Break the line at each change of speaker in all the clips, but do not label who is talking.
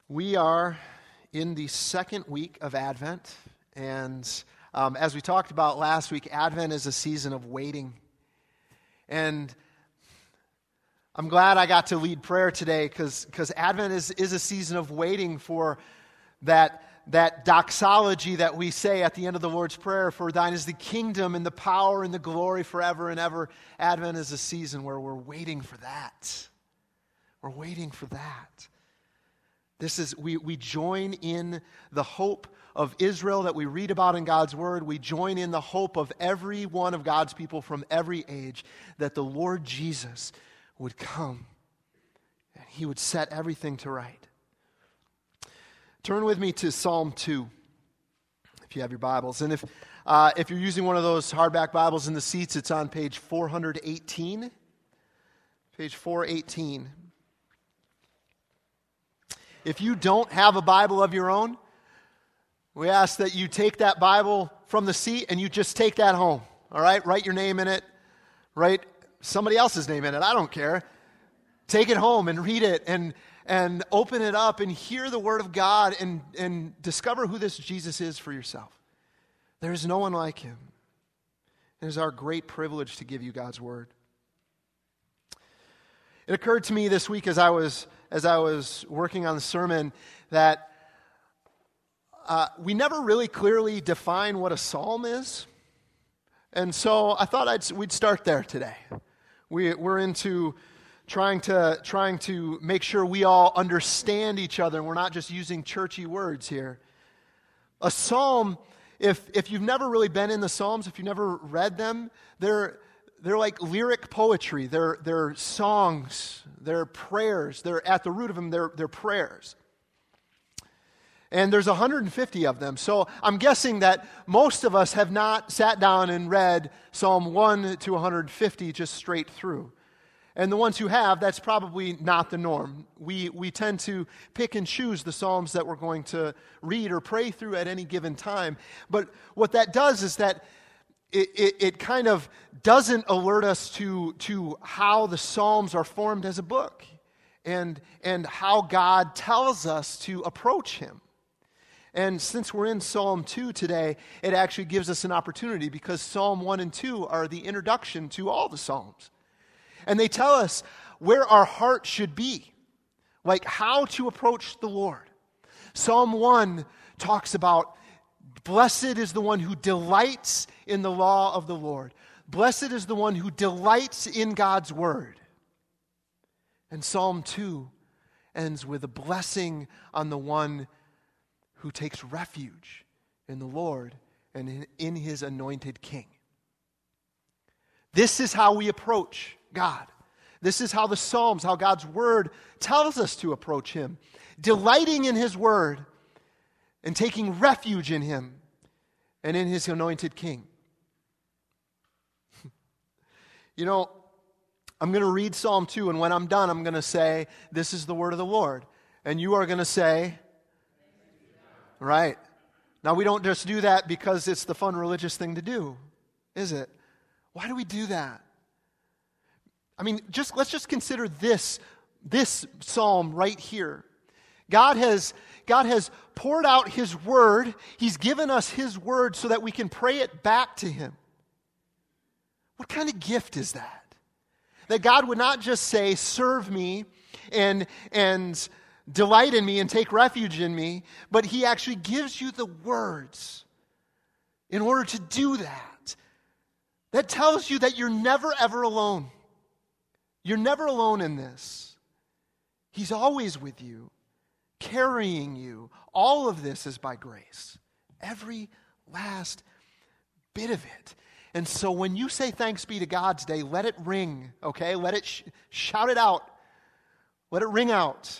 We are in the second week of Advent, and as we talked about last week, Advent is a season of waiting. And I'm glad I got to lead prayer today because Advent is a season of waiting for that doxology that we say at the end of the Lord's Prayer, for thine is the kingdom and the power and the glory forever and ever. Advent is a season where we're waiting for that. We're waiting for that. We join in the hope of Israel that we read about in God's Word. We join in the hope of every one of God's people from every age that the Lord Jesus would come and He would set everything to right. Turn with me to Psalm 2, if you have your Bibles. And if you're using one of those hardback Bibles in the seats, it's on page 418. Page 418. If you don't have a Bible of your own, we ask that you take that Bible from the seat and you just take that home. All right? Write your name in it. Write somebody else's name in it. I don't care. Take it home and read it and open it up and hear the Word of God and discover who this Jesus is for yourself. There is no one like Him. It is our great privilege to give you God's Word. It occurred to me this week as I was working on the sermon that we never really clearly define what a psalm is. And so I thought we'd start there today. We're into trying to make sure we all understand each other and we're not just using churchy words here. A psalm, if you've never really been in the Psalms, if you've never read them, they're like lyric poetry. They're songs. They're prayers. They're at the root of them. They're prayers. And there's 150 of them. So I'm guessing that most of us have not sat down and read Psalm 1 to 150 just straight through. And the ones who have, that's probably not the norm. We tend to pick and choose the Psalms that we're going to read or pray through at any given time. But what that does is that it kind of doesn't alert us to how the Psalms are formed as a book and how God tells us to approach Him. And since we're in Psalm 2 today, it actually gives us an opportunity because Psalm 1 and 2 are the introduction to all the Psalms. And they tell us where our heart should be, like how to approach the Lord. Psalm 1 talks about blessed is the one who delights in the law of the Lord. Blessed is the one who delights in God's word. And Psalm 2 ends with a blessing on the one who takes refuge in the Lord and in His anointed King. This is how we approach God. This is how the Psalms, how God's word tells us to approach Him. Delighting in His word and taking refuge in Him and in His anointed King. You know, I'm going to read Psalm 2, and when I'm done, I'm going to say, this is the word of the Lord. And you are going to say, right. Now, we don't just do that because it's the fun religious thing to do, is it? Why do we do that? I mean, let's just consider this psalm right here. God has poured out His word. He's given us His word so that we can pray it back to Him. What kind of gift is that? That God would not just say, serve me and delight in me and take refuge in me, but He actually gives you the words in order to do that. That tells you that you're never, ever alone. You're never alone in this. He's always with you, carrying you. All of this is by grace. Every last bit of it. And so when you say thanks be to God today, let it ring, okay? Let it shout it out. Let it ring out.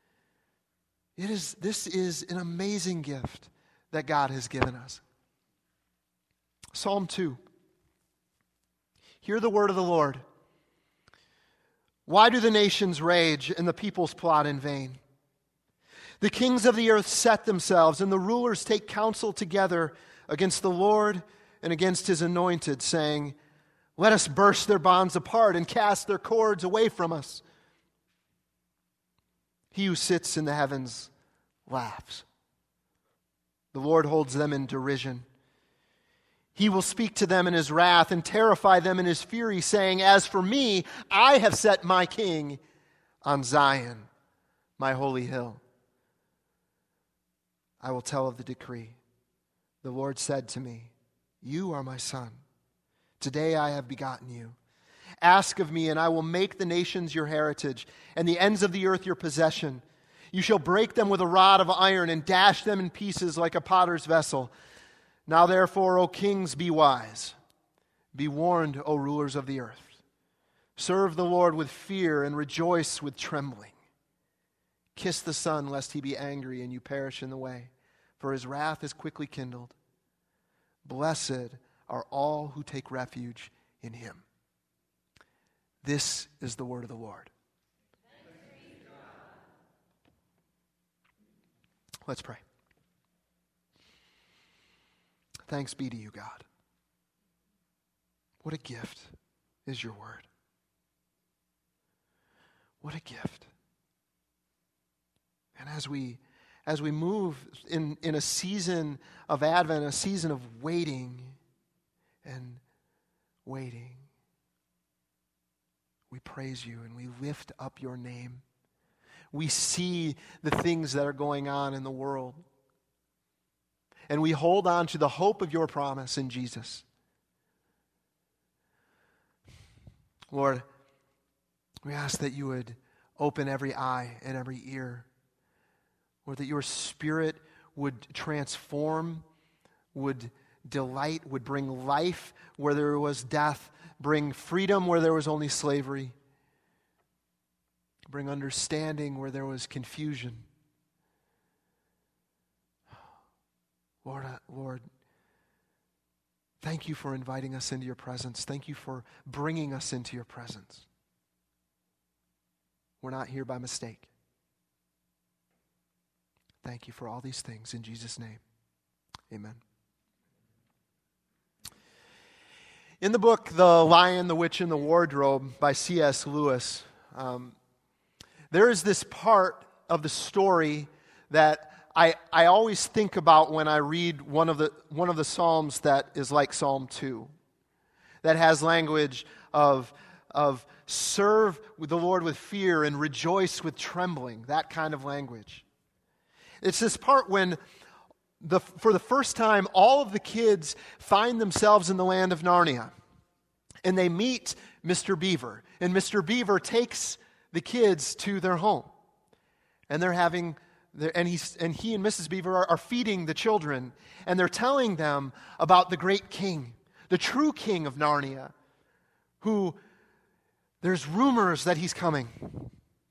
This is an amazing gift that God has given us. Psalm 2. Hear the word of the Lord. Why do the nations rage and the peoples plot in vain? The kings of the earth set themselves, and the rulers take counsel together against the Lord and against His anointed, saying, let us burst their bonds apart and cast their cords away from us. He who sits in the heavens laughs. The Lord holds them in derision. He will speak to them in his wrath and terrify them in his fury, saying, "As for me, I have set my king on Zion, my holy hill. I will tell of the decree. The Lord said to me, 'You are my son. Today I have begotten you. Ask of me, and I will make the nations your heritage, and the ends of the earth your possession. You shall break them with a rod of iron and dash them in pieces like a potter's vessel. Now therefore, O kings, be wise. Be warned, O rulers of the earth. Serve the Lord with fear and rejoice with trembling. Kiss the Son, lest he be angry and you perish in the way, for his wrath is quickly kindled. Blessed are all who take refuge in him.'" This is the word of the Lord. Let's pray. Thanks be to you, God. What a gift is your word. What a gift. And as we move in a season of Advent, a season of waiting and waiting, we praise you and we lift up your name. We see the things that are going on in the world. And we hold on to the hope of your promise in Jesus. Lord, we ask that you would open every eye and every ear. Lord, that your Spirit would transform, would delight, would bring life where there was death, bring freedom where there was only slavery, bring understanding where there was confusion. Lord, thank you for inviting us into your presence. Thank you for bringing us into your presence. We're not here by mistake. Thank you for all these things in Jesus' name. Amen. In the book, The Lion, the Witch, and the Wardrobe by C.S. Lewis, there is this part of the story that I always think about when I read one of the Psalms that is like Psalm 2, that has language of serve the Lord with fear and rejoice with trembling, that kind of language. It's this part when, for the first time, all of the kids find themselves in the land of Narnia, and they meet Mr. Beaver, and Mr. Beaver takes the kids to their home, and they're having. And he and Mrs. Beaver are feeding the children, and they're telling them about the great king, the true king of Narnia, who there's rumors that he's coming.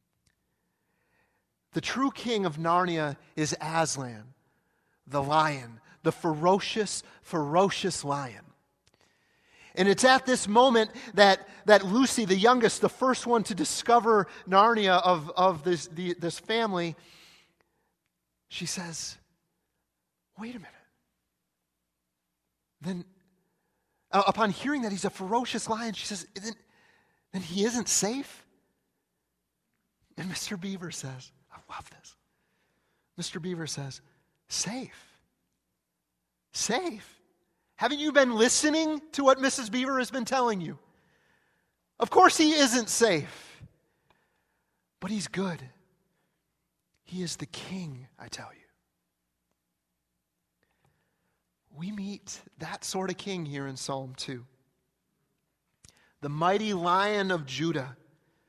The true king of Narnia is Aslan, the lion, the ferocious lion. And it's at this moment that Lucy, the youngest, the first one to discover Narnia of this family, she says, "Wait a minute." Then, upon hearing that he's a ferocious lion, she says, then he isn't safe? And Mr. Beaver says, I love this. Mr. Beaver says, "Safe. Safe. Haven't you been listening to what Mrs. Beaver has been telling you? Of course he isn't safe. But he's good. He is the king, I tell you." We meet that sort of king here in Psalm 2. The mighty Lion of Judah.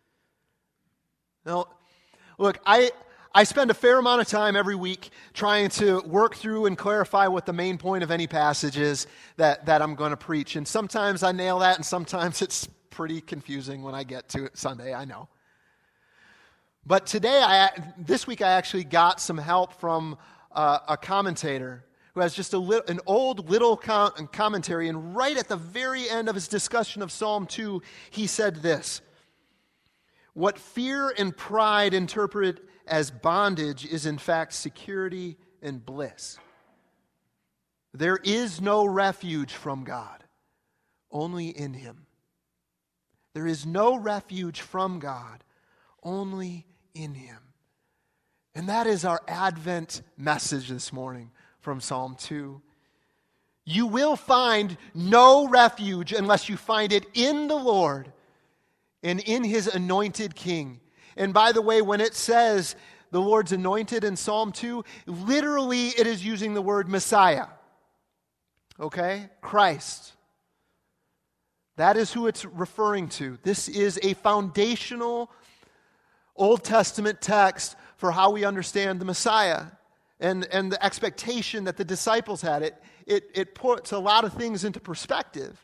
Now, look, I spend a fair amount of time every week trying to work through and clarify what the main point of any passage is that I'm going to preach. And sometimes I nail that, and sometimes it's pretty confusing when I get to it Sunday, I know. But this week I actually got some help from a commentator who has just an old little commentary, and right at the very end of his discussion of Psalm 2, he said this: "What fear and pride interpret as bondage is in fact security and bliss. There is no refuge from God, only in Him. There is no refuge from God, only in Him. And that is our Advent message this morning from Psalm 2. You will find no refuge unless you find it in the Lord and in His anointed King. And by the way, when it says the Lord's anointed in Psalm 2, literally it is using the word Messiah. Okay? Christ. That is who it's referring to. This is a foundational Old Testament text for how we understand the Messiah and the expectation that the disciples had. It puts a lot of things into perspective.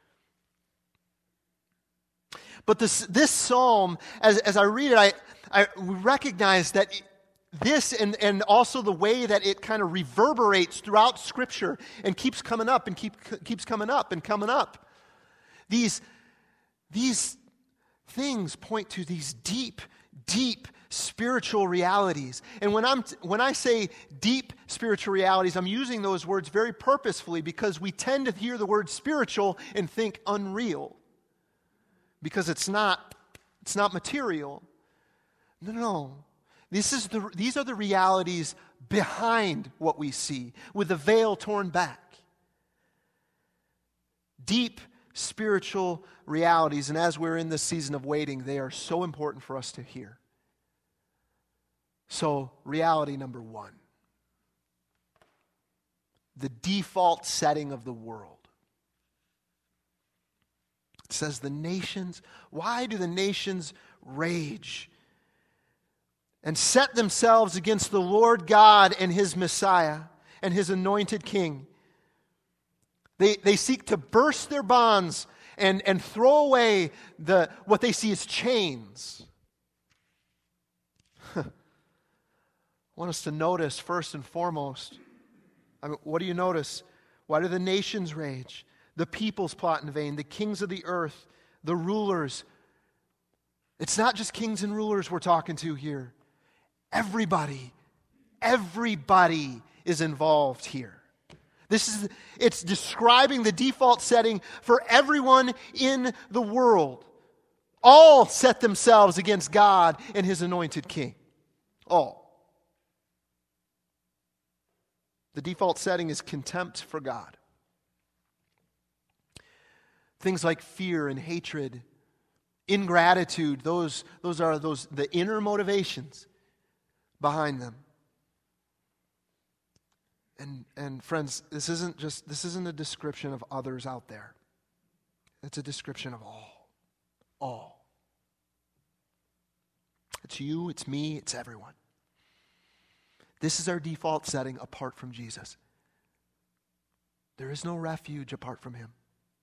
But this psalm, as I read it, I recognize that this and also the way that it kind of reverberates throughout Scripture and keeps coming up and keeps coming up and coming up. These things point to these deep spiritual realities. And when I say deep spiritual realities, I'm using those words very purposefully because we tend to hear the word spiritual and think unreal. Because it's not material. No. These are the realities behind what we see, with the veil torn back. Deep spiritual realities, and as we're in this season of waiting, they are so important for us to hear. So, reality number 1. The default setting of the world. It says why do the nations rage and set themselves against the Lord God and His Messiah and His anointed King? They seek to burst their bonds and throw away what they see as chains. I want us to notice first and foremost, what do you notice? Why do the nations rage? The peoples plot in vain, the kings of the earth, the rulers. It's not just kings and rulers we're talking to here. Everybody is involved here. It's describing the default setting for everyone in the world. All set themselves against God and His anointed King. All. The default setting is contempt for God. Things like fear and hatred, ingratitude, those are the inner motivations behind them. And friends, this isn't a description of others out there. It's a description of all. All. It's you, it's me, it's everyone. This is our default setting apart from Jesus. There is no refuge apart from Him.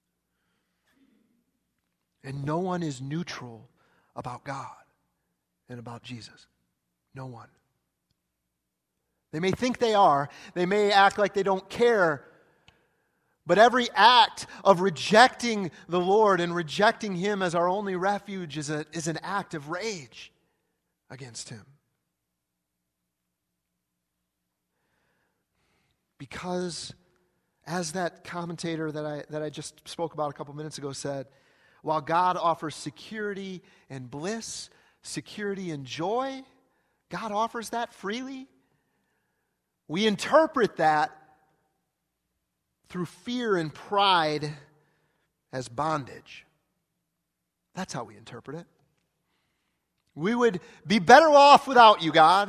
And no one is neutral about God and about Jesus. No one. They may think they are. They may act like they don't care. But every act of rejecting the Lord and rejecting Him as our only refuge is an act of rage against Him. Because, as that commentator that I just spoke about a couple minutes ago said, while God offers security and bliss, security and joy, God offers that freely. We interpret that through fear and pride as bondage. That's how we interpret it. We would be better off without you, God.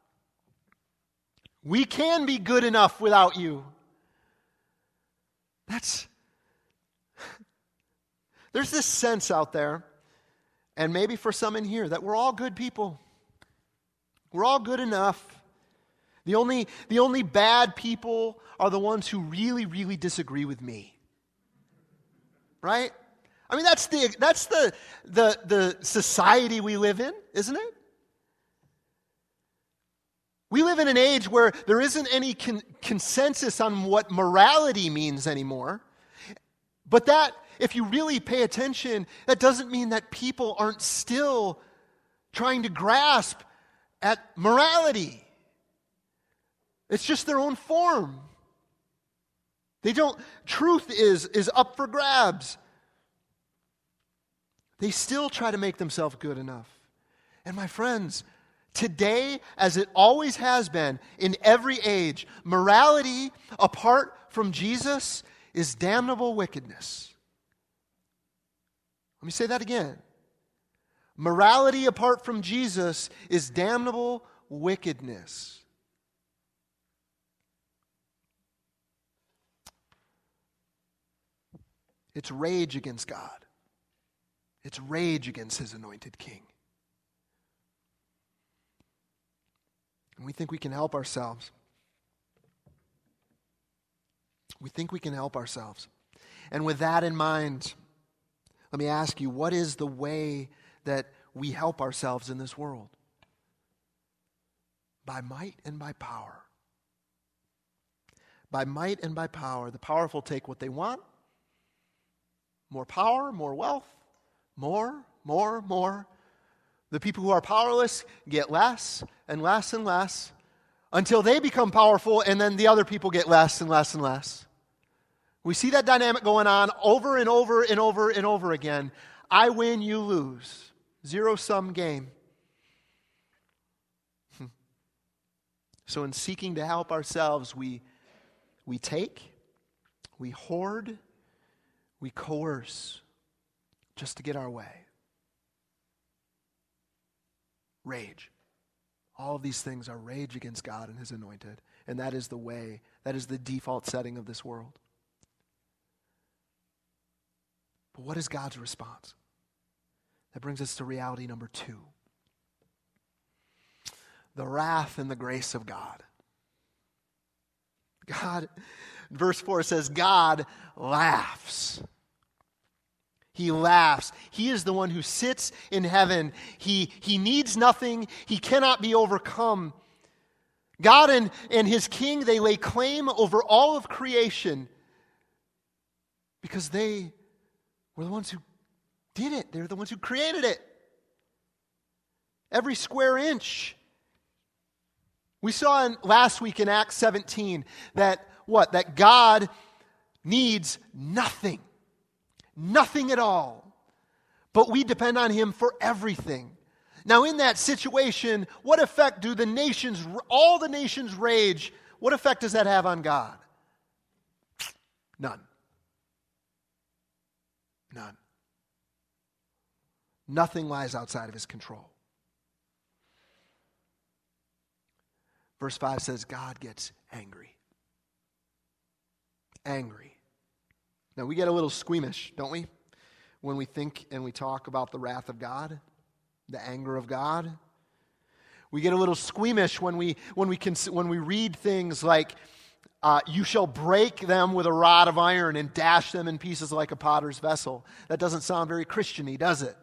We can be good enough without you. There's this sense out there, and maybe for some in here, that we're all good people. We're all good enough. The only bad people are the ones who really, really disagree with me. Right? I mean, that's the society we live in, isn't it? We live in an age where there isn't any consensus on what morality means anymore. But that, if you really pay attention, that doesn't mean that people aren't still trying to grasp at morality. It's just their own form. Truth is up for grabs. They still try to make themselves good enough. And my friends, today as it always has been in every age. Morality apart from Jesus is damnable wickedness. Let me say that again. Morality apart from Jesus is damnable wickedness. It's rage against God. It's rage against His anointed King. And we think we can help ourselves. We think we can help ourselves. And with that in mind, let me ask you, what is the way that we help ourselves in this world? By might and by power. By might and by power. The powerful take what they want. More power, more wealth, more. The people who are powerless get less and less and less until they become powerful, and then the other people get less and less and less. We see that dynamic going on over and over and over and over again. I win, you lose. Zero-sum game. So in seeking to help ourselves, we take, we hoard, we coerce just to get our way. Rage. All of these things are rage against God and His anointed. And that is the way, that is the default setting of this world. But what is God's response? That brings us to reality number 2. The wrath and the grace of God. God, verse 4 says, God laughs. He laughs. He is the one who sits in heaven. He needs nothing. He cannot be overcome. God and His King, they lay claim over all of creation because they were the ones who did it. They're the ones who created it. Every square inch. We saw last week in Acts 17 that what? That God needs nothing. Nothing at all. But we depend on Him for everything. Now in that situation, what effect do all the nations rage, what effect does that have on God? None. None. Nothing lies outside of His control. Verse 5 says, God gets angry. Angry. Now, we get a little squeamish, don't we? When we think and we talk about the wrath of God, the anger of God. We get a little squeamish when we read things like, you shall break them with a rod of iron and dash them in pieces like a potter's vessel. That doesn't sound very Christian-y, does it?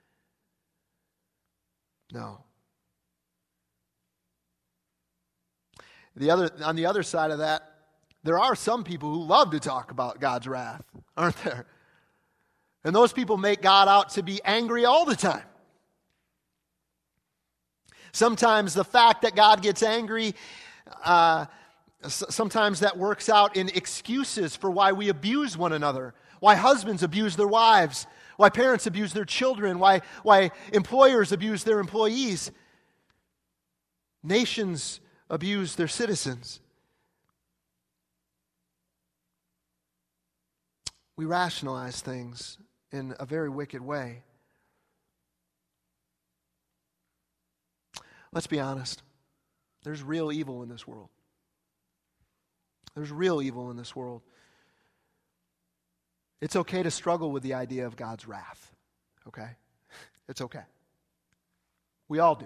No. On the other side of that, there are some people who love to talk about God's wrath, aren't there? And those people make God out to be angry all the time. Sometimes the fact that God gets angry, sometimes that works out in excuses for why we abuse one another, why husbands abuse their wives, why parents abuse their children, why employers abuse their employees, nations abuse their citizens. We rationalize things in a very wicked way. Let's be honest. There's real evil in this world. There's real evil in this world. It's okay to struggle with the idea of God's wrath. Okay? It's okay. We all do.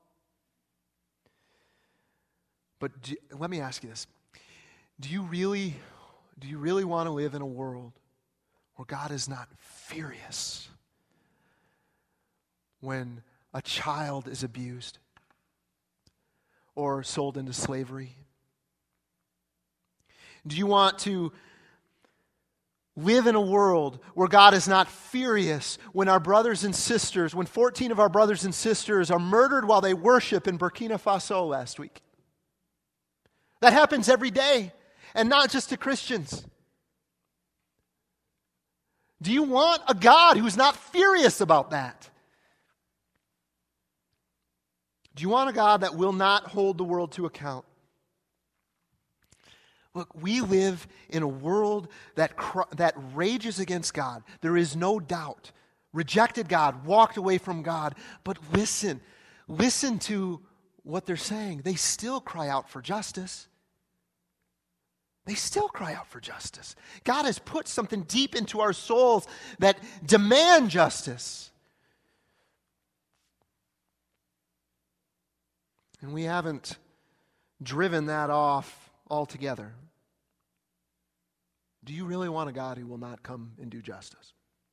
But let me ask you this. Do you really want to live in a world where God is not furious when a child is abused or sold into slavery? Do you want to live in a world where God is not furious when our brothers and sisters, when 14 of our brothers and sisters are murdered while they worship in Burkina Faso last week? That happens every day, and not just to Christians. Do you want a God who's not furious about that? Do you want a God that will not hold the world to account? Look, we live in a world that rages against God. There is no doubt. Rejected God, walked away from God. But listen to what they're saying. They still cry out for justice. They still cry out for justice. God has put something deep into our souls that demand justice. And we haven't driven that off altogether. Do you really want a God who will not come and do justice?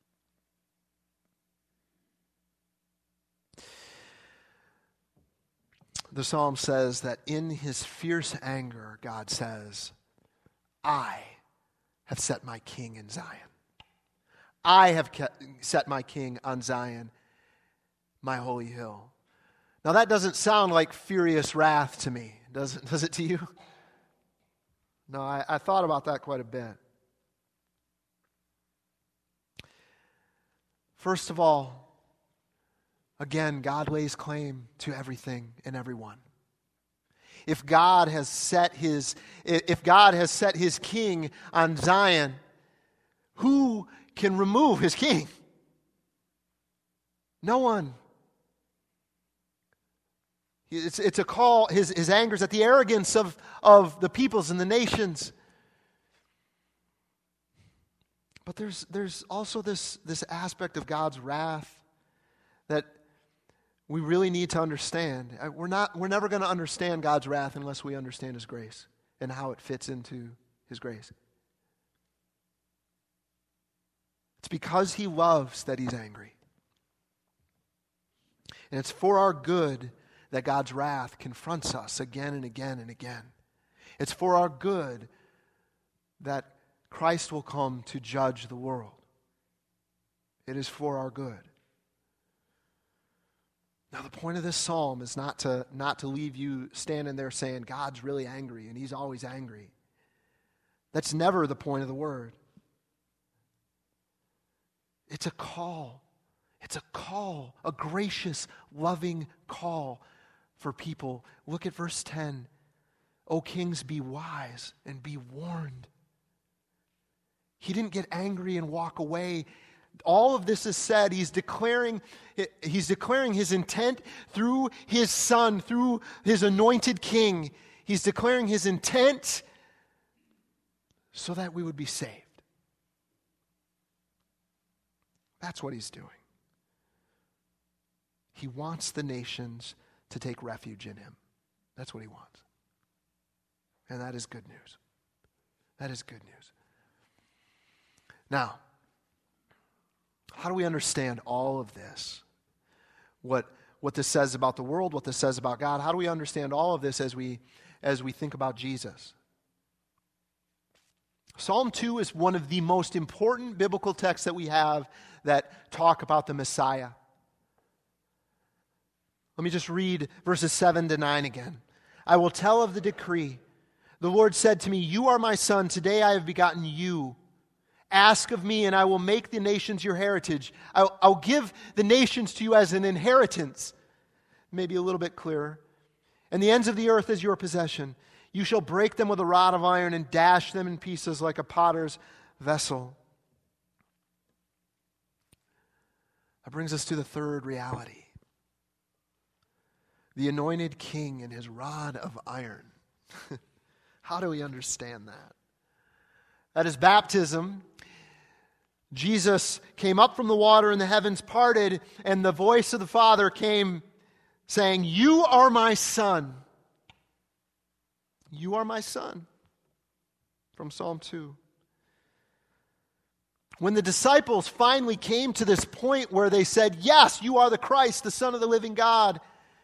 The psalm says that in his fierce anger, God says, I have set my king in Zion. I have set my king on Zion, my holy hill. Now that doesn't sound like furious wrath to me, does it to you? No, I thought about that quite a bit. First of all, again, God lays claim to everything and everyone. If God has set his king on Zion, who can remove his king? No one. It's a call, his anger is at the arrogance of the peoples and the nations. But there's also this aspect of God's wrath that we really need to understand. We're never going to understand God's wrath unless we understand his grace and how it fits into his grace. It's because he loves that he's angry. And it's for our good that God's wrath confronts us again and again and again. It's for our good that Christ will come to judge the world. It is for our good. Now, the point of this psalm is not to leave you standing there saying, God's really angry and he's always angry. That's never the point of the word. It's a call. It's a call, a gracious, loving call for people. Look at verse 10. O kings, be wise and be warned. He didn't get angry and walk away. All of this is said. He's declaring his intent through his son, through his anointed king. He's declaring his intent so that we would be saved. That's what he's doing. He wants the nations to take refuge in him. That's what he wants. And that is good news. That is good news. Now, how do we understand all of this? What this says about the world, what this says about God. How do we understand all of this as we think about Jesus? Psalm 2 is one of the most important biblical texts that we have that talk about the Messiah. Let me just read verses 7 to 9 again. I will tell of the decree. The Lord said to me, you are my son, today I have begotten you. Ask of me, and I will make the nations your heritage. I'll give the nations to you as an inheritance. Maybe a little bit clearer. And the ends of the earth as your possession. You shall break them with a rod of iron and dash them in pieces like a potter's vessel. That brings us to the third reality. The anointed king and his rod of iron. How do we understand that? At his baptism, Jesus came up from the water and the heavens parted, and the voice of the Father came saying, you are my son. You are my son. From Psalm 2. When the disciples finally came to this point where they said, yes, you are the Christ, the Son of the living God,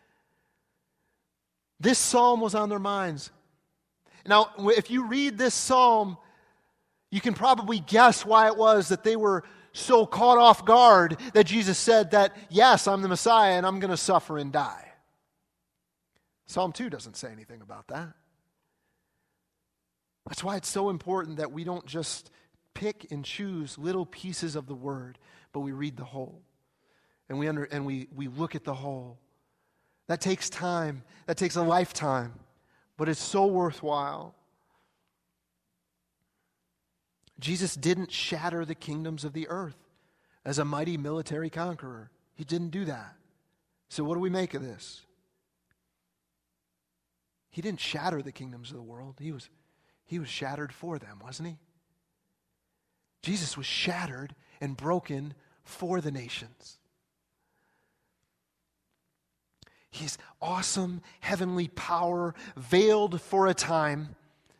this psalm was on their minds. Now, if you read this psalm, you can probably guess why it was that they were so caught off guard that Jesus said that, yes, I'm the Messiah and I'm going to suffer and die. Psalm 2 doesn't say anything about that. That's why it's so important that we don't just pick and choose little pieces of the word, but we read the whole. And we look at the whole. That takes time. That takes a lifetime. But it's so worthwhile. Jesus didn't shatter the kingdoms of the earth as a mighty military conqueror. He didn't do that. So what do we make of this? He didn't shatter the kingdoms of the world. He was shattered for them, wasn't he? Jesus was shattered and broken for the nations. His awesome heavenly power veiled for a time,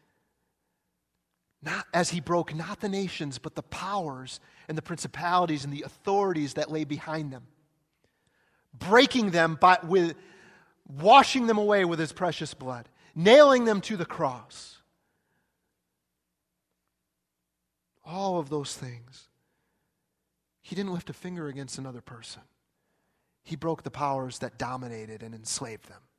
not as he broke not the nations, but the powers and the principalities and the authorities that lay behind them, breaking them with washing them away with his precious blood, nailing them to the cross. All of those things. He didn't lift a finger against another person. He broke the powers that dominated and enslaved them.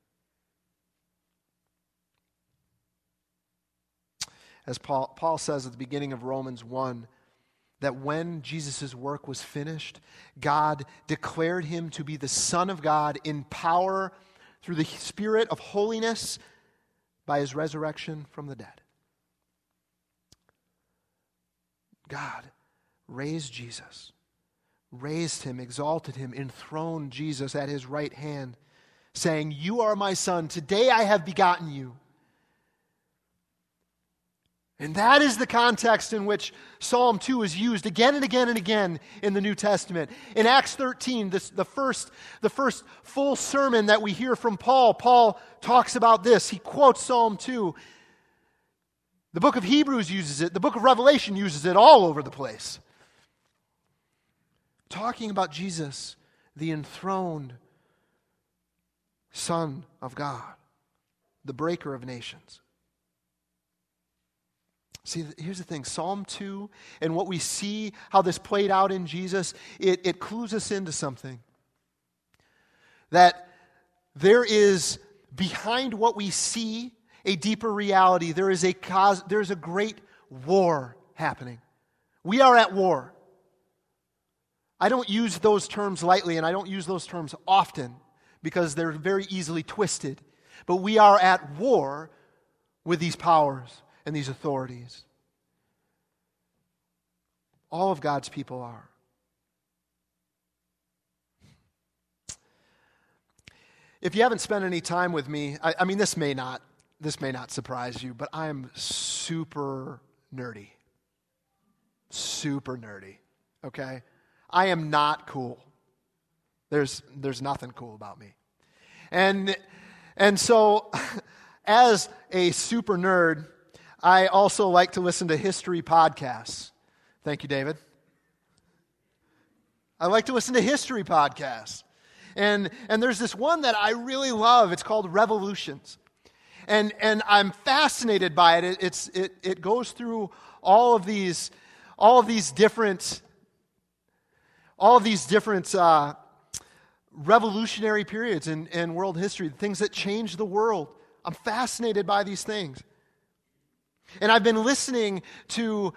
As Paul says at the beginning of Romans 1, that when Jesus' work was finished, God declared him to be the Son of God in power through the Spirit of holiness by his resurrection from the dead. God raised Jesus, raised him, exalted him, enthroned Jesus at his right hand, saying, "You are my Son, today I have begotten you." And that is the context in which Psalm 2 is used again and again and again in the New Testament. In Acts 13, the first full sermon that we hear from Paul talks about this. He quotes Psalm 2. The book of Hebrews uses it. The book of Revelation uses it all over the place. Talking about Jesus, the enthroned Son of God, the breaker of nations. See, here's the thing. Psalm 2 and what we see, how this played out in Jesus, it clues us into something. That there is, behind what we see, a deeper reality. There's a great war happening. We are at war. I don't use those terms lightly, and I don't use those terms often because they're very easily twisted. But we are at war with these powers and these authorities. All of God's people are. If you haven't spent any time with me, I mean, this may not surprise you, but I am super nerdy. Super nerdy, okay? I am not cool. There's nothing cool about me. And so, as a super nerd, I also like to listen to history podcasts. Thank you, David. I like to listen to history podcasts. And there's this one that I really love. It's called Revolutions. And I'm fascinated by it. It goes through all of these different revolutionary periods in world history, things that changed the world. I'm fascinated by these things. And I've been re-listening to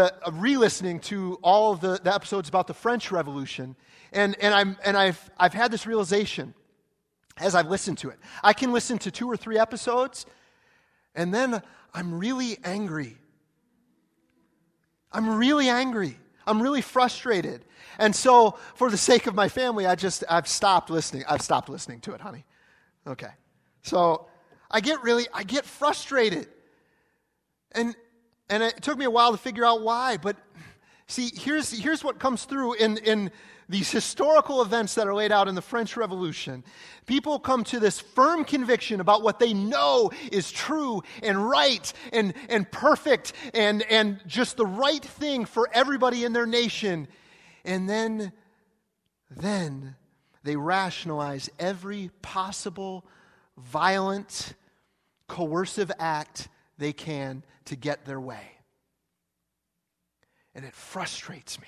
all of the episodes about the French Revolution. And I've had this realization as I've listened to it. I can listen to 2 or 3 episodes, and then I'm really angry. I'm really frustrated. And so, for the sake of my family, I've stopped listening. I've stopped listening to it, honey. Okay. So, I get frustrated. And it took me a while to figure out why. But see, here's what comes through in these historical events that are laid out in the French Revolution. People come to this firm conviction about what they know is true and right and perfect and just the right thing for everybody in their nation. And then they rationalize every possible violent, coercive act they can to get their way. And it frustrates me.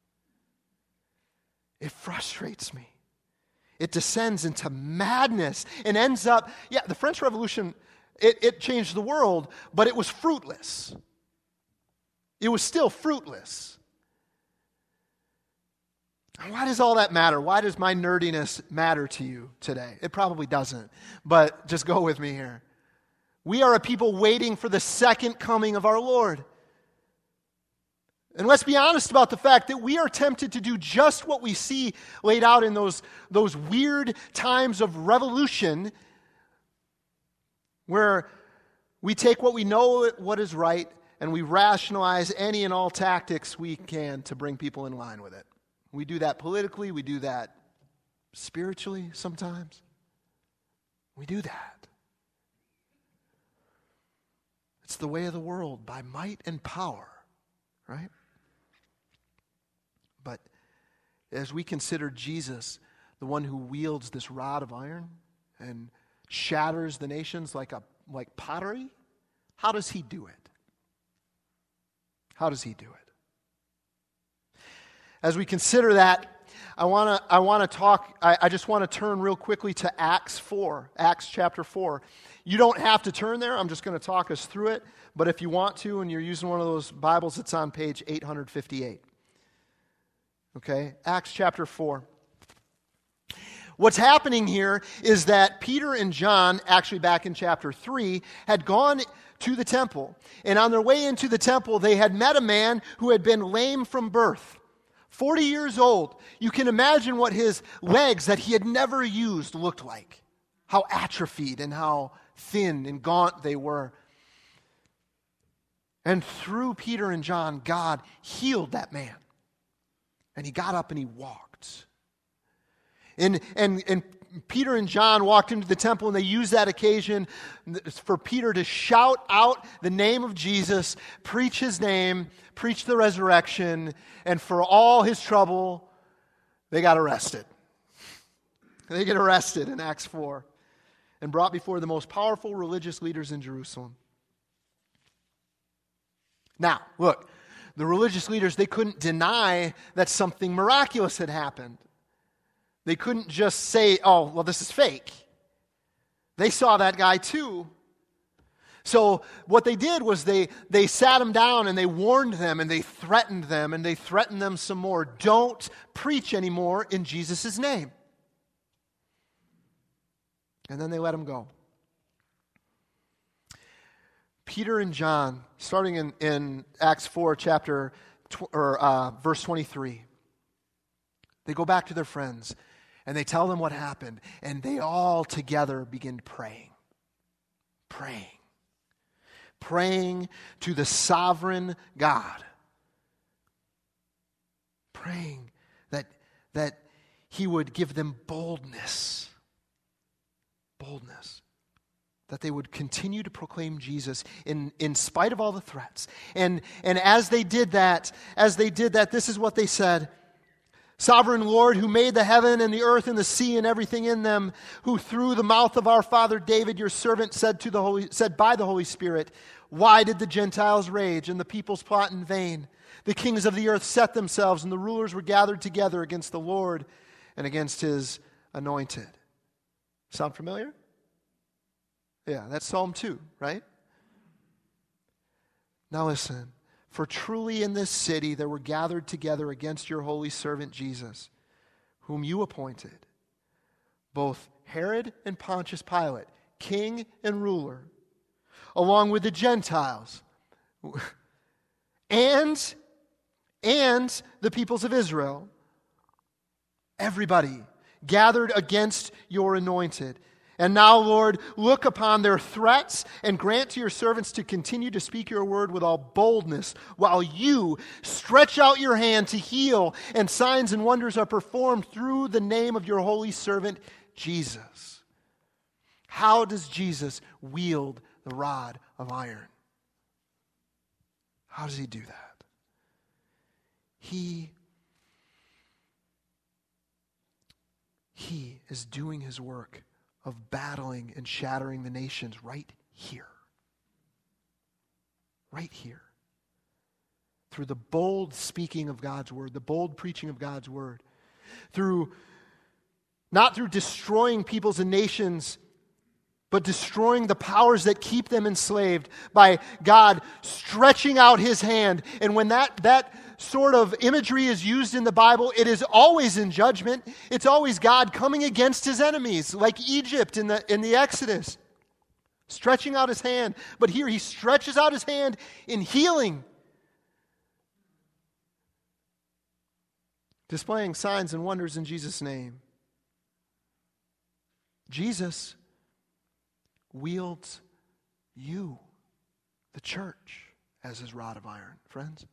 It descends into madness and ends up, the French Revolution, it changed the world, but it was fruitless. It was still fruitless. Why does all that matter? Why does my nerdiness matter to you today? It probably doesn't, but just go with me here. We are a people waiting for the second coming of our Lord. And let's be honest about the fact that we are tempted to do just what we see laid out in those weird times of revolution, where we take what we know what is right and we rationalize any and all tactics we can to bring people in line with it. We do that politically, we do that spiritually sometimes. We do that. It's the way of the world, by might and power, right? But as we consider Jesus, the one who wields this rod of iron and shatters the nations like pottery, how does he do it? How does he do it? As we consider that, I just want to turn real quickly to Acts chapter 4. You don't have to turn there. I'm just going to talk us through it. But if you want to, and you're using one of those Bibles, it's on page 858. Okay, Acts chapter 4. What's happening here is that Peter and John, actually back in chapter 3, had gone to the temple. And on their way into the temple, they had met a man who had been lame from birth. 40 years old. You can imagine what his legs that he had never used looked like. How atrophied and how thin and gaunt they were. And through Peter and John, God healed that man. And he got up and he walked. And Peter and John walked into the temple, and they used that occasion for Peter to shout out the name of Jesus, preach his name, preach the resurrection, and for all his trouble, they got arrested. They get arrested in Acts 4 and brought before the most powerful religious leaders in Jerusalem. Now, look, the religious leaders, they couldn't deny that something miraculous had happened. They couldn't just say, oh, well, this is fake. They saw that guy too. So what they did was they sat him down and they warned them and they threatened them and they threatened them some more. Don't preach anymore in Jesus' name. And then they let him go. Peter and John, starting in Acts 4, verse 23, they go back to their friends and they tell them what happened, and they all together begin praying to the sovereign God, praying that he would give them boldness, that they would continue to proclaim Jesus in spite of all the threats. And as they did that, this is what they said. Sovereign Lord, who made the heaven and the earth and the sea and everything in them, who through the mouth of our father David, your servant, said by the Holy Spirit, why did the Gentiles rage and the peoples plot in vain? The kings of the earth set themselves, and the rulers were gathered together against the Lord and against his anointed. Sound familiar? Yeah, that's Psalm 2, right? Now listen. For truly in this city there were gathered together against your holy servant Jesus, whom you appointed, both Herod and Pontius Pilate, king and ruler, along with the Gentiles, and the peoples of Israel, everybody gathered against your anointed. And now, Lord, look upon their threats and grant to your servants to continue to speak your word with all boldness, while you stretch out your hand to heal, and signs and wonders are performed through the name of your holy servant, Jesus. How does Jesus wield the rod of iron? How does he do that? He is doing his work of battling and shattering the nations right here. Right here. Through the bold speaking of God's word, the bold preaching of God's word. Not through destroying peoples and nations, but destroying the powers that keep them enslaved by God stretching out his hand. And when that sort of imagery is used in the Bible, it is always in judgment. It's always God coming against his enemies, like Egypt in the Exodus, stretching out his hand. But here he stretches out his hand in healing, displaying signs and wonders in Jesus' name. Jesus wields you, the church, as his rod of iron, friends.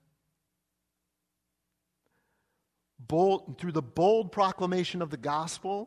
Through the bold proclamation of the gospel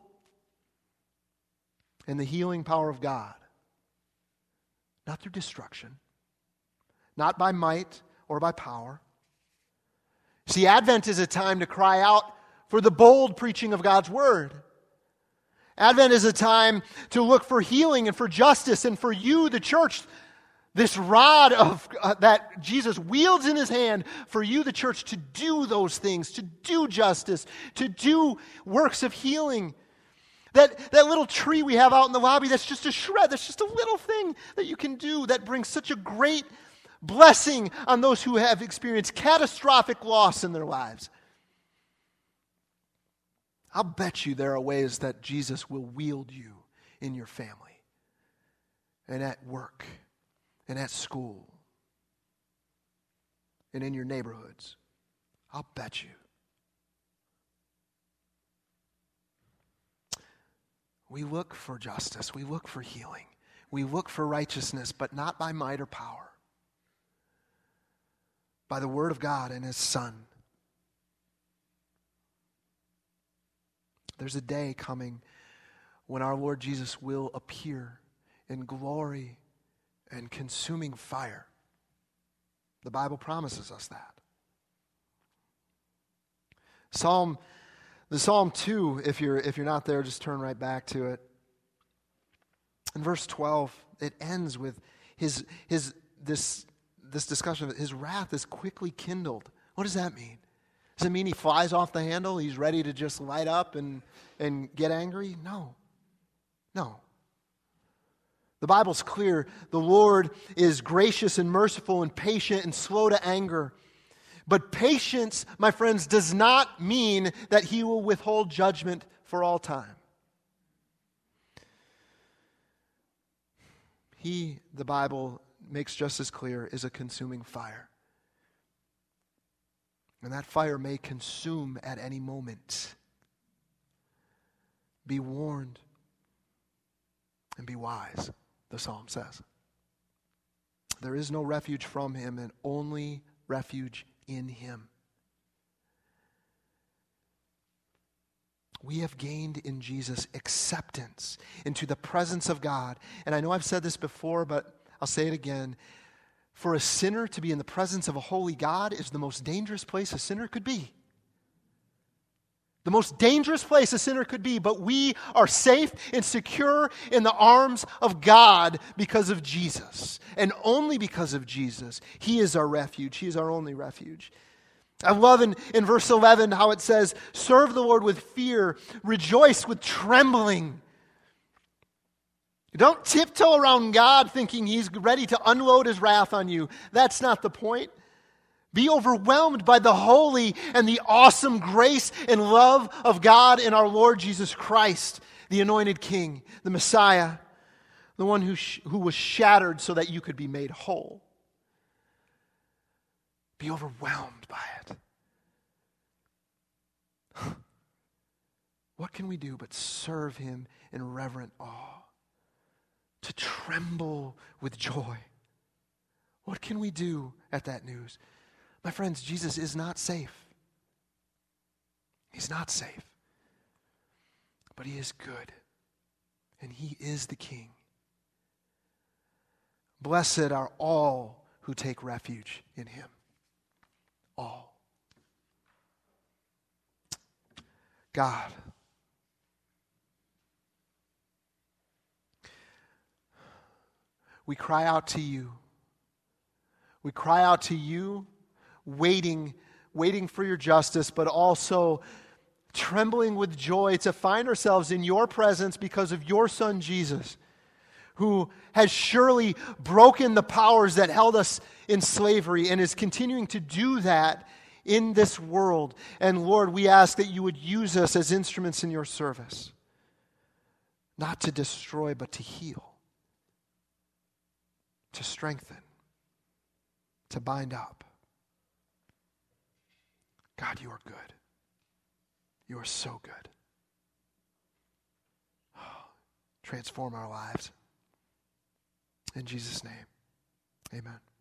and the healing power of God. Not through destruction, not by might or by power. See, Advent is a time to cry out for the bold preaching of God's word. Advent is a time to look for healing and for justice, and for you, the church, this rod of that Jesus wields in his hand, for you, the church, to do those things, to do justice, to do works of healing. That little tree we have out in the lobby, that's just a shred, that's just a little thing that you can do that brings such a great blessing on those who have experienced catastrophic loss in their lives. I'll bet you there are ways that Jesus will wield you in your family and at work and at school and in your neighborhoods. I'll bet you. We look for justice. We look for healing. We look for righteousness, but not by might or power. By the word of God and his Son. There's a day coming when our Lord Jesus will appear in glory and consuming fire. The Bible promises us that. The Psalm 2, if you're not there, just turn right back to it. In verse 12, it ends with this discussion of his wrath is quickly kindled. What does that mean? Does it mean he flies off the handle? He's ready to just light up and get angry? No. The Bible's clear. The Lord is gracious and merciful and patient and slow to anger. But patience, my friends, does not mean that he will withhold judgment for all time. He, the Bible makes just as clear, is a consuming fire. And that fire may consume at any moment. Be warned and be wise, the psalm says. There is no refuge from him, and only refuge in him. We have gained in Jesus acceptance into the presence of God. And I know I've said this before, but I'll say it again. For a sinner to be in the presence of a holy God is the most dangerous place a sinner could be. The most dangerous place a sinner could be, but we are safe and secure in the arms of God because of Jesus. And only because of Jesus. He is our refuge. He is our only refuge. I love in verse 11 how it says, serve the Lord with fear, rejoice with trembling. Don't tiptoe around God thinking he's ready to unload his wrath on you. That's not the point. Be overwhelmed by the holy and the awesome grace and love of God in our Lord Jesus Christ, the anointed King, the Messiah, the one who was shattered so that you could be made whole. Be overwhelmed by it. What can we do but serve him in reverent awe? To tremble with joy. What can we do at that news? My friends, Jesus is not safe. He's not safe. But he is good. And he is the King. Blessed are all who take refuge in him. All. God. We cry out to you. We cry out to you, waiting for your justice, but also trembling with joy to find ourselves in your presence because of your Son, Jesus, who has surely broken the powers that held us in slavery and is continuing to do that in this world. And Lord, we ask that you would use us as instruments in your service, not to destroy, but to heal, to strengthen, to bind up. God, you are good. You are so good. Transform our lives. In Jesus' name, amen.